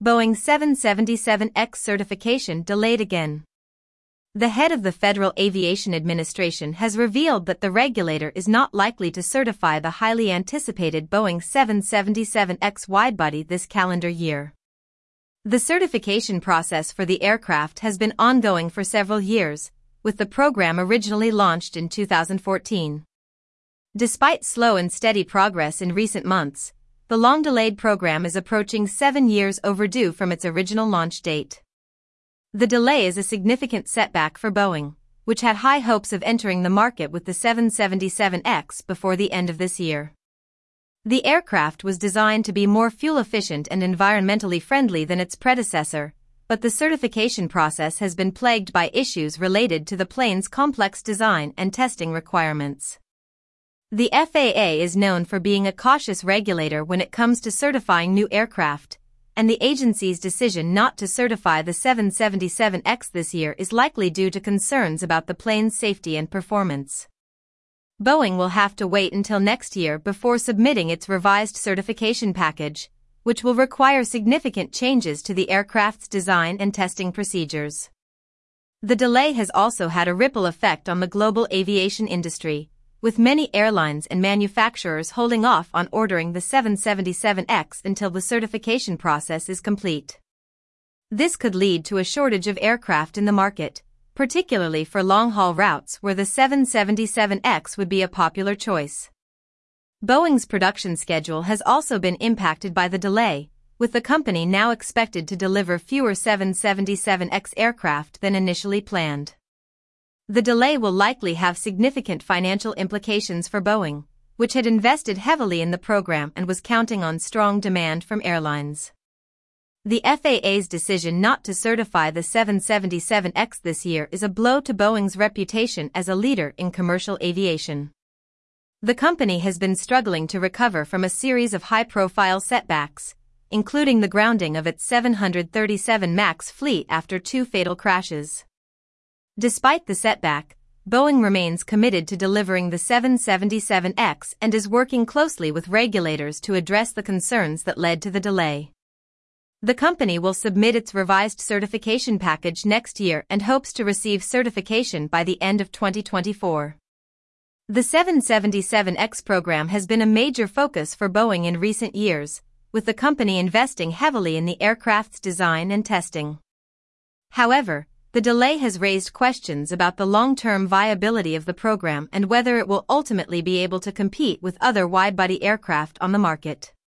Boeing 777X certification delayed again. The head of the Federal Aviation Administration has revealed that the regulator is not likely to certify the highly anticipated Boeing 777X widebody this calendar year. The certification process for the aircraft has been ongoing for several years, with the program originally launched in 2014. Despite slow and steady progress in recent months, the long-delayed program is approaching 7 years overdue from its original launch date. The delay is a significant setback for Boeing, which had high hopes of entering the market with the 777X before the end of this year. The aircraft was designed to be more fuel-efficient and environmentally friendly than its predecessor, but the certification process has been plagued by issues related to the plane's complex design and testing requirements. The FAA is known for being a cautious regulator when it comes to certifying new aircraft, and the agency's decision not to certify the 777X this year is likely due to concerns about the plane's safety and performance. Boeing will have to wait until next year before submitting its revised certification package, which will require significant changes to the aircraft's design and testing procedures. The delay has also had a ripple effect on the global aviation industry, with many airlines and manufacturers holding off on ordering the 777X until the certification process is complete. This could lead to a shortage of aircraft in the market, particularly for long-haul routes where the 777X would be a popular choice. Boeing's production schedule has also been impacted by the delay, with the company now expected to deliver fewer 777X aircraft than initially planned. The delay will likely have significant financial implications for Boeing, which had invested heavily in the program and was counting on strong demand from airlines. The FAA's decision not to certify the 777X this year is a blow to Boeing's reputation as a leader in commercial aviation. The company has been struggling to recover from a series of high-profile setbacks, including the grounding of its 737 MAX fleet after 2 fatal crashes. Despite the setback, Boeing remains committed to delivering the 777X and is working closely with regulators to address the concerns that led to the delay. The company will submit its revised certification package next year and hopes to receive certification by the end of 2024. The 777X program has been a major focus for Boeing in recent years, with the company investing heavily in the aircraft's design and testing. However, the delay has raised questions about the long-term viability of the program and whether it will ultimately be able to compete with other wide-body aircraft on the market.